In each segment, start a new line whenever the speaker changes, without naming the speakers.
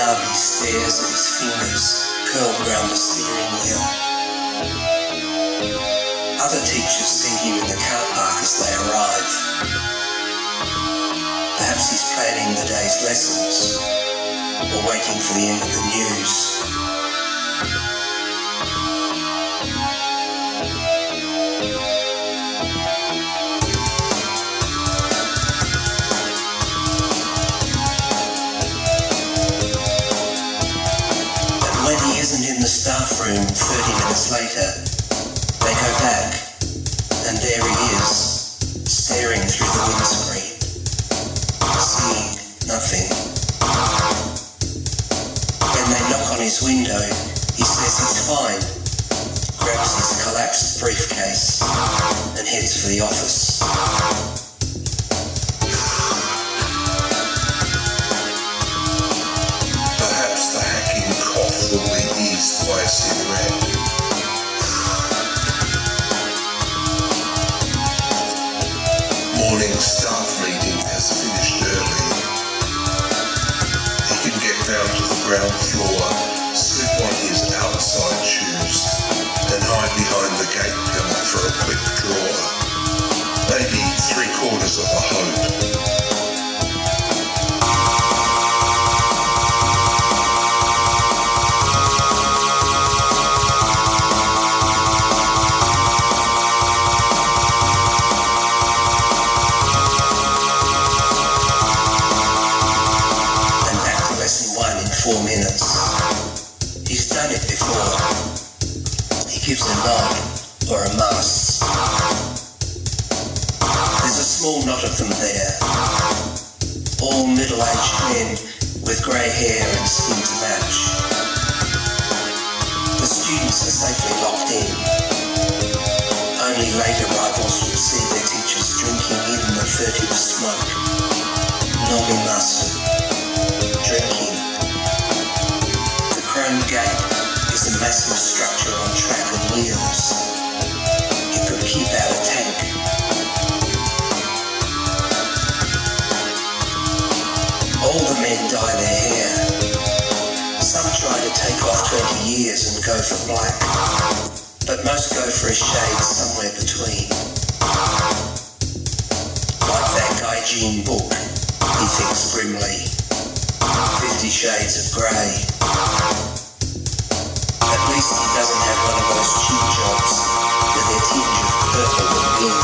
Nabi stares at his fingers curled round the steering wheel. Other teachers see him in the car park as they arrive. Perhaps he's planning the day's lessons or waiting for the end of the news. In the staff room 30 minutes later, they go back, and there he is, staring through the windscreen, seeing nothing. When they knock on his window, he says he's fine, grabs his collapsed briefcase, and heads for the office.
Perhaps the hacking cough will be eased by a cigarette. Morning staff meeting has finished early. He can get down to the ground floor, slip on his outside shoes, and hide behind the gate pillar for a quick draw. Maybe 3/4 of a hope.
In 4 minutes. He's done it before. He gives a nod or a mass. There's a small knot of them there, all middle-aged men with grey hair and skin to match. The students are safely locked in. Only late arrivals will see their teachers drinking in the furtive smoke. Nomimasu, drinking. The chrome gate is a massive structure on track and wheels. It could keep out a tank. All the men dye their hair. Some try to take off 20 years and go for black, but most go for a shade somewhere between. Like that Gaijin book, he thinks grimly. 50 Shades of Grey. At least he doesn't have one of those cheap jobs with their tinge of purple and blue.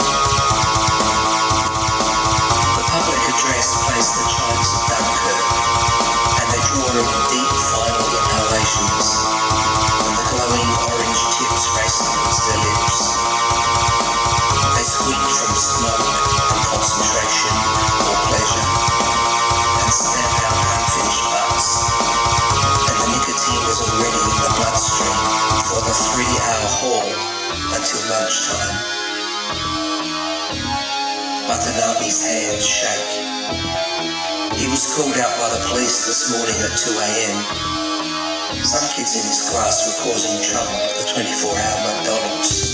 The public address plays the chimes of Dunkirk, and they draw in deep final inhalations, and the glowing orange tips race towards their lips. They squeak from smoke and concentration or pleasure, and snap out unfinished butts, and the nicotine is already in the bloodstream for the 3-hour haul until lunchtime. Watanabe's hands shake. He was called out by the police this morning at 2 a.m. Some kids in his class were causing trouble at the 24-hour McDonald's.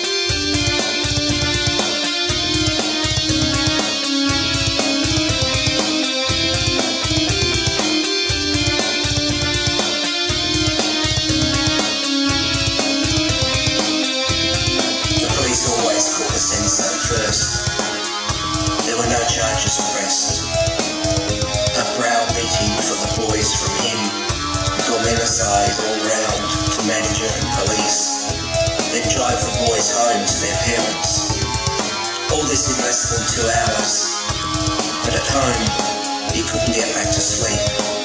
First, there were no charges pressed. A brow meeting for the boys from him, Gomenasai all round to manager and police, then drive the boys home to their parents. All this in less than 2 hours, but at home he couldn't get back to sleep.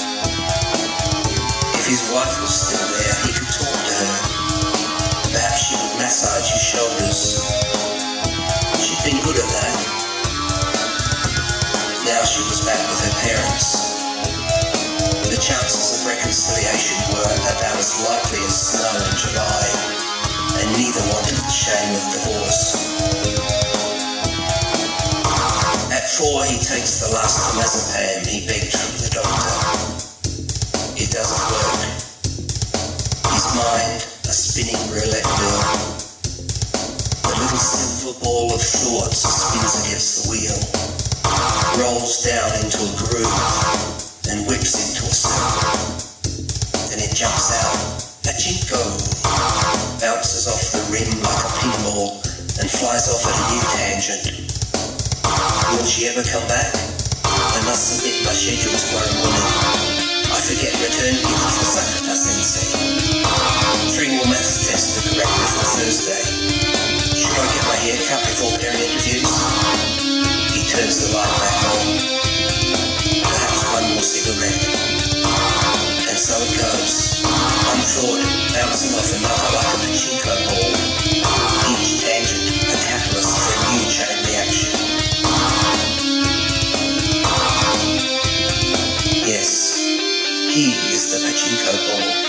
If his wife was still there, he could talk to her. Perhaps she would massage his shoulders. She'd been good at that. Now she was back with her parents. The chances of reconciliation were about as likely as snow in July, and neither wanted the shame of divorce. At 4, he takes the last clonazepam he begged from the doctor. It doesn't work. His mind, a spinning roulette wheel. The little silver ball of thoughts spins against the wheel, rolls down into a groove, and and whips into a circle. Then it jumps out, pachinko, bounces off the rim like a pinball and flies off at a new tangent. Will she ever come back? I must submit my schedule tomorrow morning. I forget return gift for Sakata Sensei. 3 more maths tests to correct before Thursday. Should I get my hair cut before parent interviews? He turns the light back on. Perhaps 1 more cigarette. And so it goes. One thought, bouncing off another like a pachinko ball. Each tangent a catalyst for a new chain reaction. Yes, he is the pachinko ball.